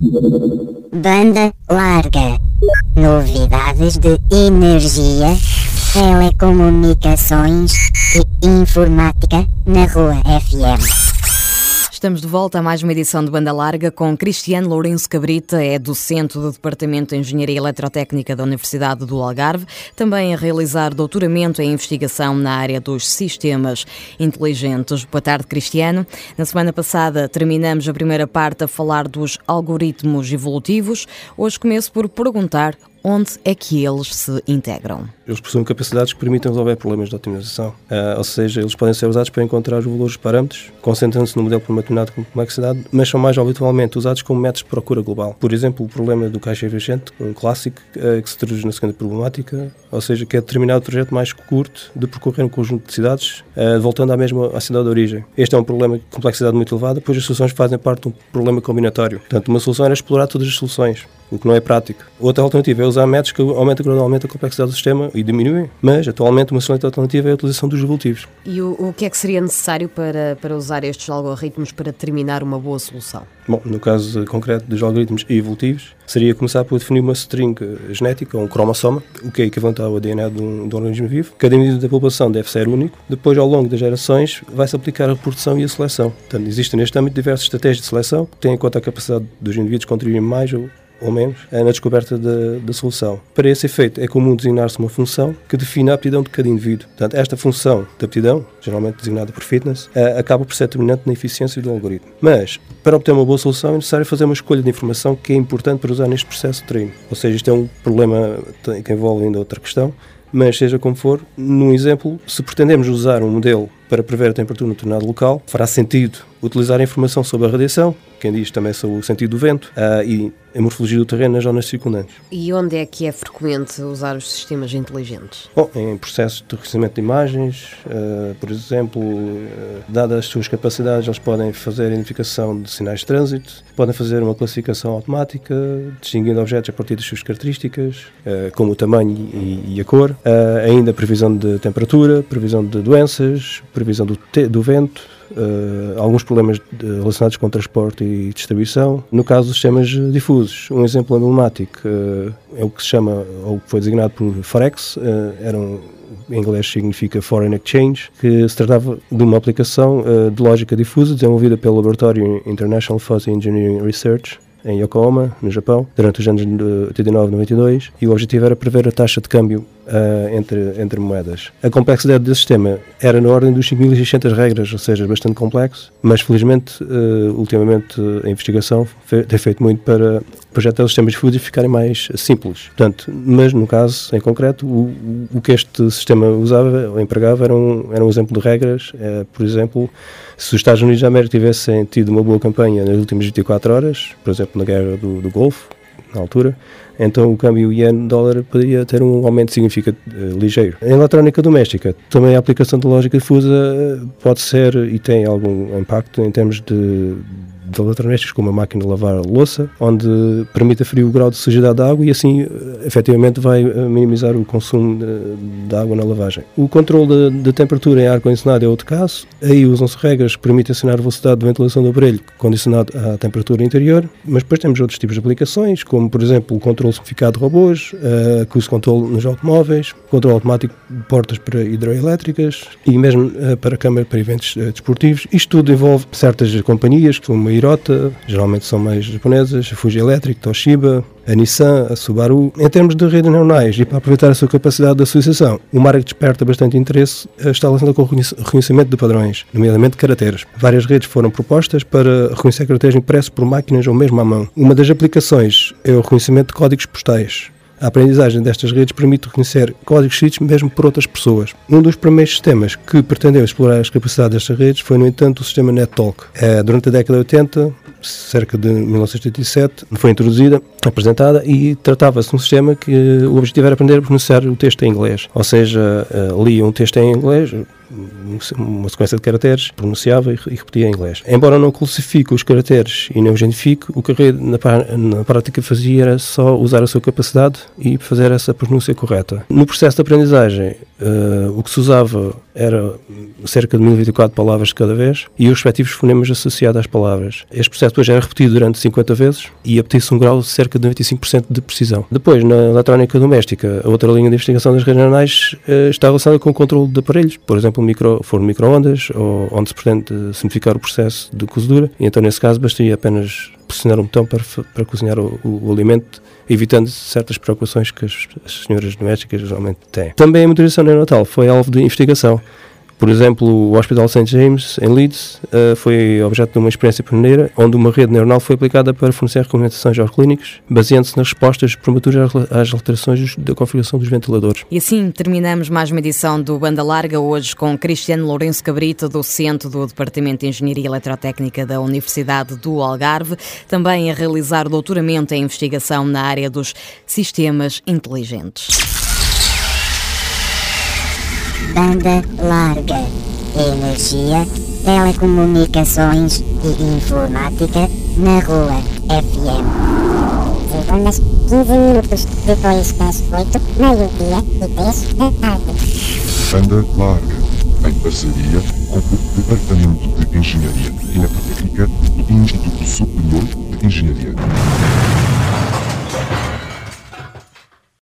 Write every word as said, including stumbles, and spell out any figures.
Banda larga. Novidades de energia, telecomunicações e informática na Rua F M. Estamos de volta a mais uma edição de Banda Larga com Cristiano Lourenço Cabrita, é docente do Departamento de Engenharia Eletrotécnica da Universidade do Algarve, também a realizar doutoramento em investigação na área dos sistemas inteligentes. Boa tarde, Cristiano. Na semana passada terminamos a primeira parte a falar dos algoritmos evolutivos. Hoje começo por perguntar onde é que eles se integram. Eles possuem capacidades que permitem resolver problemas de otimização, uh, ou seja, eles podem ser usados para encontrar os valores dos parâmetros, concentrando-se no modelo por uma determinada complexidade, mas são mais habitualmente usados como métodos de procura global. Por exemplo, o problema do caixa divergente, um clássico uh, que se traduz na seguinte problemática, ou seja, que é determinado o trajeto mais curto de percorrer um conjunto de cidades, uh, voltando à mesma à cidade de origem. Este é um problema de complexidade muito elevada, pois as soluções fazem parte de um problema combinatório. Portanto, uma solução era explorar todas as soluções, o que não é prático. Outra alternativa é usar métodos que aumentam gradualmente a complexidade do sistema e diminuem, mas atualmente uma excelente alternativa é a utilização dos evolutivos. E o, o que é que seria necessário para, para usar estes algoritmos para determinar uma boa solução? Bom, no caso concreto dos algoritmos evolutivos, seria começar por definir uma string genética, ou um cromossoma, o que é equivalente ao D N A de um, de um organismo vivo. Cada indivíduo da população deve ser único. Depois, ao longo das gerações, vai-se aplicar a reprodução e a seleção. Portanto, existem neste âmbito diversas estratégias de seleção que têm em conta a capacidade dos indivíduos contribuírem mais ou ou menos, na descoberta da, da solução. Para esse efeito, é comum designar-se uma função que define a aptidão de cada indivíduo. Portanto, esta função de aptidão, geralmente designada por fitness, acaba por ser determinante na eficiência do algoritmo. Mas, para obter uma boa solução, é necessário fazer uma escolha de informação que é importante para usar neste processo de treino. Ou seja, isto é um problema que envolve ainda outra questão, mas seja como for, num exemplo, se pretendemos usar um modelo para prever a temperatura no determinado local, fará sentido utilizar a informação sobre a radiação, quem diz também sobre o sentido do vento, uh, e a morfologia do terreno nas zonas circundantes. E onde é que é frequente usar os sistemas inteligentes? Bom, em processos de reconhecimento de imagens, uh, por exemplo, uh, dadas as suas capacidades, eles podem fazer a identificação de sinais de trânsito, podem fazer uma classificação automática, distinguindo objetos a partir das suas características, uh, como o tamanho e, e a cor, uh, ainda previsão de temperatura, previsão de doenças, previsão do, te- do vento, Uh, alguns problemas de, relacionados com transporte e distribuição. No caso dos sistemas difusos, um exemplo emblemático uh, é o que se chama, ou que foi designado por Forex, uh, era um, em inglês significa Foreign Exchange, que se tratava de uma aplicação uh, de lógica difusa desenvolvida pelo Laboratório International Fuzzy Engineering Research em Yokohama, no Japão, durante os anos de oitenta e nove a noventa e dois, e o objetivo era prever a taxa de câmbio uh, entre, entre moedas. A complexidade desse sistema era na ordem dos cinco mil e seiscentas regras, ou seja, bastante complexo, mas felizmente, uh, ultimamente, a investigação fe- tem feito muito para projetar os sistemas difusos ficarem mais simples. Portanto, mas no caso, em concreto, o, o que este sistema usava, ou empregava, era um, era um exemplo de regras. Uh, por exemplo, se os Estados Unidos da América tivessem tido uma boa campanha nas últimas vinte e quatro horas, por exemplo, na guerra do, do Golfo, na altura, então o câmbio iene-dólar poderia ter um aumento significativo, uh, ligeiro. Em eletrónica doméstica, também a aplicação de lógica difusa pode ser e tem algum impacto em termos de de eletrodomésticos, como a máquina de lavar a louça, onde permite aferir o grau de sujidade da água e assim, efetivamente, vai minimizar o consumo de, de água na lavagem. O controle de, de temperatura em ar-condicionado é outro caso. Aí usam-se regras que permitem acionar a velocidade de ventilação do aparelho condicionado à temperatura interior, mas depois temos outros tipos de aplicações, como, por exemplo, o controle simplificado de robôs, uh, que usa controle nos automóveis, controle automático de portas para hidroelétricas e mesmo uh, para câmara para eventos uh, desportivos. Isto tudo envolve certas companhias, como a Hirota, geralmente são mais japonesas, a Fuji Electric, Toshiba, a Nissan, a Subaru. Em termos de redes neuronais e para aproveitar a sua capacidade de associação, uma área que desperta bastante interesse está relacionada com o reconhecimento de padrões, nomeadamente caracteres. Várias redes foram propostas para reconhecer caracteres impressos por máquinas ou mesmo à mão. Uma das aplicações é o reconhecimento de códigos postais. A aprendizagem destas redes permite reconhecer códigos escritos mesmo por outras pessoas. Um dos primeiros sistemas que pretendeu explorar as capacidades destas redes foi, no entanto, o sistema NetTalk. É, durante a década de oitenta, cerca de mil novecentos e oitenta e sete, foi introduzida, apresentada, e tratava-se de um sistema que o objetivo era aprender a pronunciar o texto em inglês. Ou seja, lia um texto em inglês, uma sequência de caracteres, pronunciava e repetia em inglês. Embora não classifique os caracteres e nem os identifique, o que a rede na, na prática fazia era só usar a sua capacidade e fazer essa pronúncia correta. No processo de aprendizagem, uh, o que se usava era cerca de mil e vinte e quatro palavras de cada vez e os respectivos fonemas associados às palavras. Este processo depois era repetido durante cinquenta vezes e obteve-se um grau de cerca de noventa e cinco por cento de precisão. Depois, na eletrónica doméstica, a outra linha de investigação das redes neuronais uh, está relacionada com o controle de aparelhos, por exemplo, micro, forno micro-ondas, ou onde se pretende simplificar o processo de cozedura, e então nesse caso bastaria apenas pressionar um botão para, para cozinhar o, o, o alimento, evitando certas preocupações que as, as senhoras domésticas geralmente têm. Também a monitorização neonatal foi alvo de investigação. Por exemplo, o Hospital Saint James, em Leeds, uh, foi objeto de uma experiência pioneira, onde uma rede neuronal foi aplicada para fornecer recomendações aos clínicos, baseando-se nas respostas prematuras às alterações da configuração dos ventiladores. E assim terminamos mais uma edição do Banda Larga, hoje com Cristiano Lourenço Cabrita, docente do Departamento de Engenharia Eletrotécnica da Universidade do Algarve, também a realizar doutoramento em investigação na área dos sistemas inteligentes. Banda larga, energia, telecomunicações e informática na Rua F M. Segundas, quinze minutos depois das oito, meio-dia e dez da tarde. Banda larga, em parceria com o Departamento de Engenharia Eletrotécnica do Instituto Superior de Engenharia.